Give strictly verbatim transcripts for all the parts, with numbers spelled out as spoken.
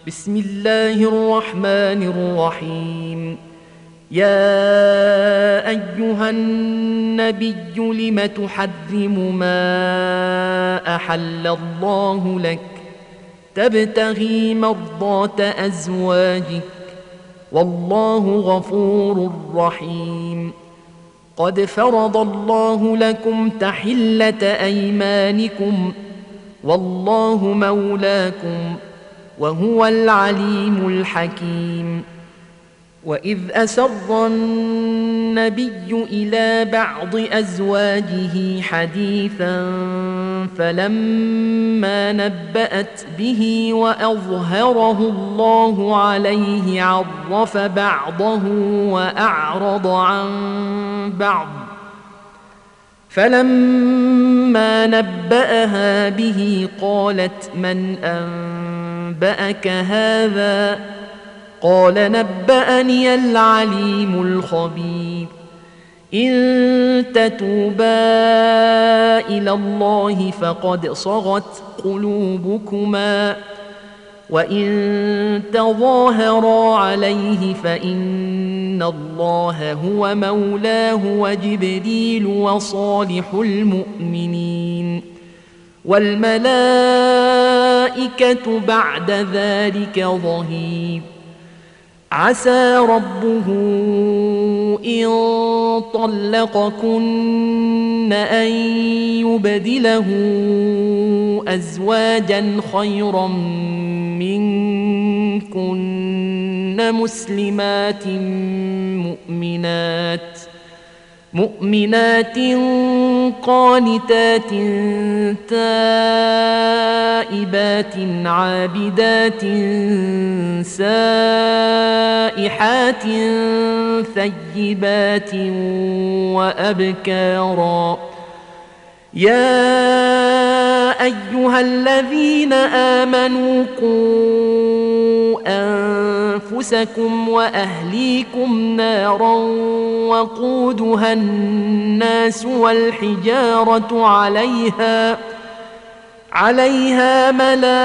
بسم الله الرحمن الرحيم. يا أيها النبي لم تحرم ما أحل الله لك تبتغي مرضات أزواجك والله غفور رحيم. قد فرض الله لكم تحلة أيمانكم والله مولاكم وهو العليم الحكيم. وإذ أسر النبي إلى بعض أزواجه حديثا فلما نبأت به وأظهره الله عليه عرف بعضه وأعرض عن بعض، فلما نبأها به قالت من أنبأك هذا؟ قال نبأني العليم الخبير. إن تتوبا إلى الله فقد صغت قلوبكما وإن تظاهرا عليه فإن الله هو مولاه وجبريل وصالح المؤمنين والملائكة بعد ذلك ظهير. عسى ربه إن طلقكن أن يبدله أزواجا خيرا منكن مسلمات مؤمنات مؤمنات قانتات تائبات عابدات سائحات ثيبات وأبكارا. يا أيها الذين آمنوا قوا أنفسكم وأهليكم نارا وقودها الناس والحجارة عليها عليها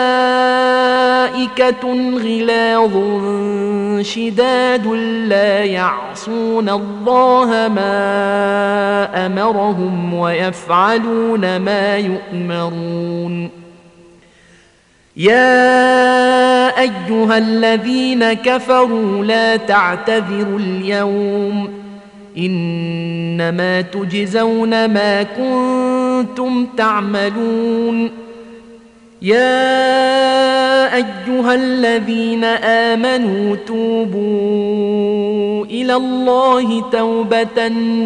ملائكة غلاظ شداد لا يعصون الله ما أمرهم ويفعلون ما يؤمرون. يا أيها الذين كفروا لا تعتذروا اليوم إنما تجزون ما كنتم تعملون. يا أيها الذين آمنوا توبوا إلى الله توبة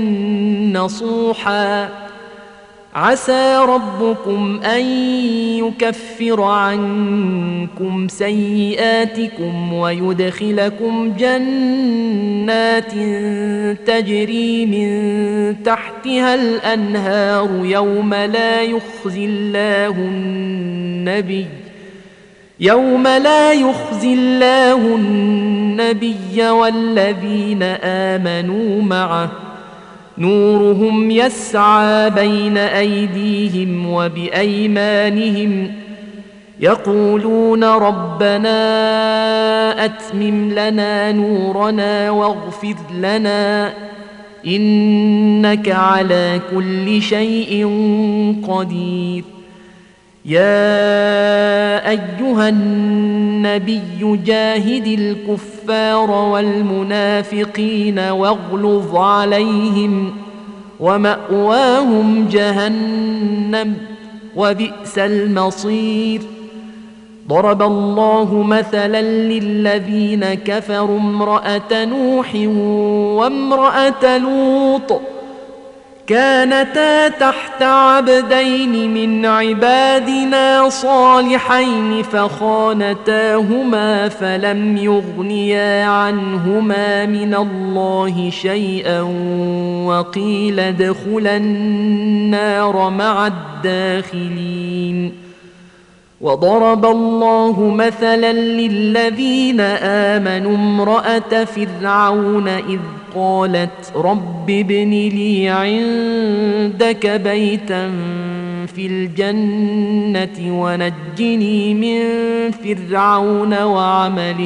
نصوحا عسى ربكم أن يكفر عنكم سيئاتكم ويدخلكم جنات تجري من تحتها الأنهار يوم لا يخزي الله النبي يوم لا يخزي الله النبي والذين آمنوا معه نورهم يسعى بين أيديهم وبأيمانهم يقولون ربنا أتمم لنا نورنا واغفر لنا إنك على كل شيء قدير. يا أيها النبي جاهد الكفار والمنافقين واغلظ عليهم ومأواهم جهنم وبئس المصير. ضرب الله مثلا للذين كفروا امرأة نوح وامرأة لوط كانتا تحت عبدين من عبادنا صالحين فخانتاهما فلم يغنيا عنهما من الله شيئا وقيل ادخلا النار مع الداخلين. وضرب الله مثلا للذين آمنوا امرأة فرعون إذ قالت رب ابن لي عندك بيتا في الجنة ونجني من فرعون وعمله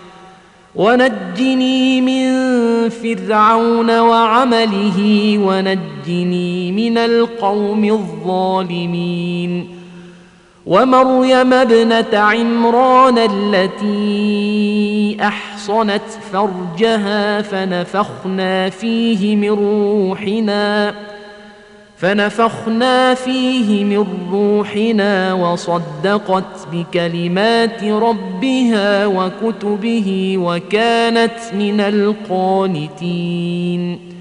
ونجني من فرعون وعمله ونجني من القوم الظالمين ومريم ابنة عمران التي أحصنت فرجها فنفخنا فيه من روحنا فنفخنا فيه من روحنا وصدقت بكلمات ربها وكتبه وكانت من القانتين